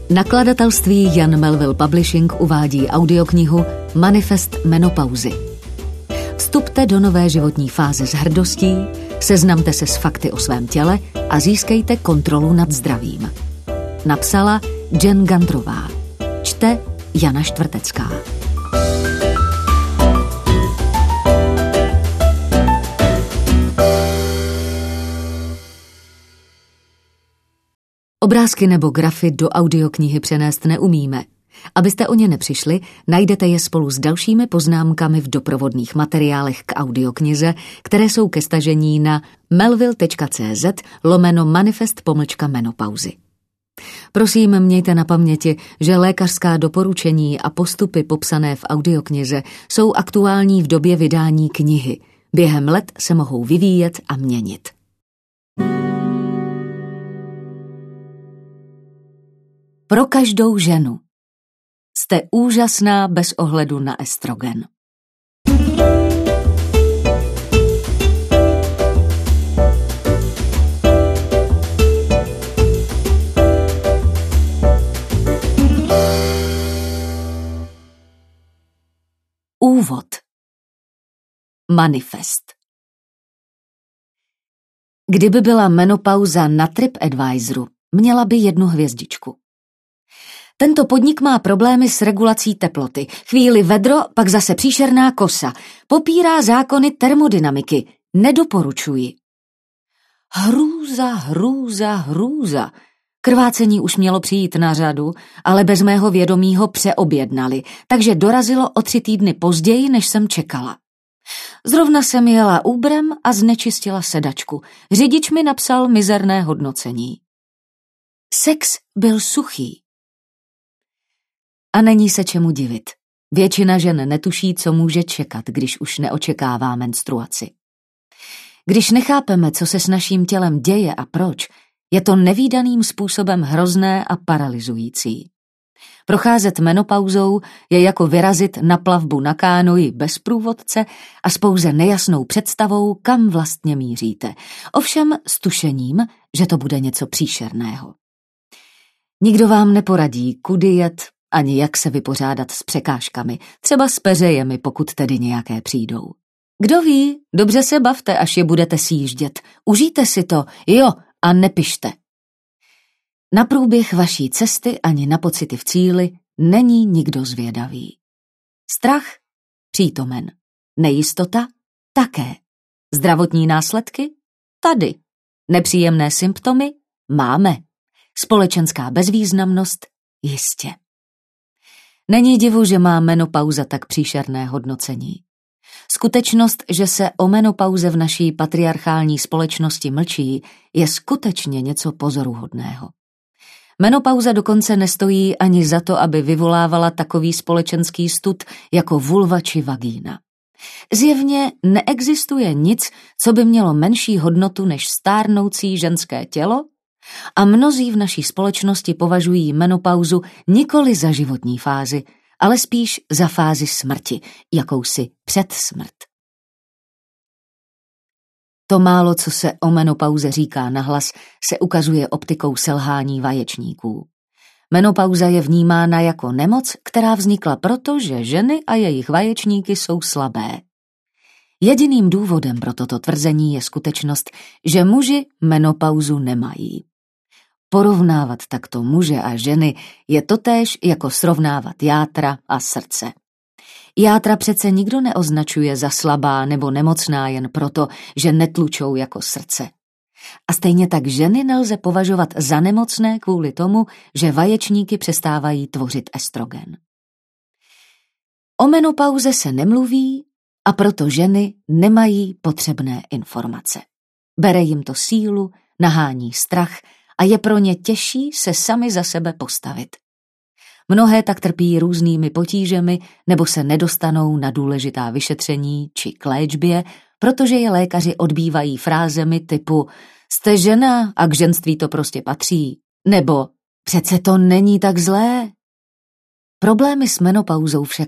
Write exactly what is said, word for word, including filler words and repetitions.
Nakladatelství Jan Melville Publishing uvádí audioknihu Manifest menopauzy. Vstupte do nové životní fáze s hrdostí, seznamte se s fakty o svém těle a získejte kontrolu nad zdravím. Napsala Jen Gantrová. Čte Jana Štvrtecká. Obrázky nebo grafy do audioknihy přenést neumíme. Abyste o ně nepřišli, najdete je spolu s dalšími poznámkami v doprovodných materiálech k audioknize, které jsou ke stažení na melville.cz lomeno manifest pomlčka menopauzy. Prosím, mějte na paměti, že lékařská doporučení a postupy popsané v audioknize jsou aktuální v době vydání knihy. Během let se mohou vyvíjet a měnit. Pro každou ženu. Jste úžasná bez ohledu na estrogen. Úvod. Manifest. Kdyby byla menopauza na TripAdvisoru, měla by jednu hvězdičku. Tento podnik má problémy s regulací teploty. Chvíli vedro, pak zase příšerná kosa. Popírá zákony termodynamiky. Nedoporučuji. Hrůza, hrůza, hrůza. Krvácení už mělo přijít na řadu, ale bez mého vědomí ho přeobjednali, takže dorazilo o tři týdny později, než jsem čekala. Zrovna jsem jela Uberem a znečistila sedačku. Řidič mi napsal mizerné hodnocení. Sex byl suchý. A není se čemu divit. Většina žen netuší, co může čekat, když už neočekává menstruaci. Když nechápeme, co se s naším tělem děje a proč, je to nevídaným způsobem hrozné a paralyzující. Procházet menopauzou je jako vyrazit na plavbu na kánoji bez průvodce a s pouze nejasnou představou, kam vlastně míříte. Ovšem s tušením, že to bude něco příšerného. Nikdo vám neporadí, kudy jet, ani jak se vypořádat s překážkami, třeba s peřejemi, pokud tedy nějaké přijdou. Kdo ví, dobře se bavte, až je budete sjíždět. Užijte si to, jo, a nepište. Na průběh vaší cesty ani na pocity v cíli není nikdo zvědavý. Strach? Přítomen. Nejistota? Také. Zdravotní následky? Tady. Nepříjemné symptomy? Máme. Společenská bezvýznamnost? Jistě. Není divu, že má menopauza tak příšerné hodnocení. Skutečnost, že se o menopauze v naší patriarchální společnosti mlčí, je skutečně něco pozoruhodného. Menopauza dokonce nestojí ani za to, aby vyvolávala takový společenský stud jako vulva či vagína. Zjevně neexistuje nic, co by mělo menší hodnotu než stárnoucí ženské tělo, a mnozí v naší společnosti považují menopauzu nikoli za životní fázi, ale spíš za fázi smrti, jakousi předsmrt. To málo, co se o menopauze říká nahlas, se ukazuje optikou selhání vaječníků. Menopauza je vnímána jako nemoc, která vznikla proto, že ženy a jejich vaječníky jsou slabé. Jediným důvodem pro toto tvrzení je skutečnost, že muži menopauzu nemají. Porovnávat takto muže a ženy je totéž jako srovnávat játra a srdce. Játra přece nikdo neoznačuje za slabá nebo nemocná jen proto, že netlučou jako srdce. A stejně tak ženy nelze považovat za nemocné kvůli tomu, že vaječníky přestávají tvořit estrogen. O menopauze se nemluví a proto ženy nemají potřebné informace. Bere jim to sílu, nahání strach a je pro ně těžší se sami za sebe postavit. Mnohé tak trpí různými potížemi nebo se nedostanou na důležitá vyšetření či k léčbě, protože je lékaři odbývají frázemi typu jste žena a k ženství to prostě patří, nebo přece to není tak zlé. Problémy s menopauzou však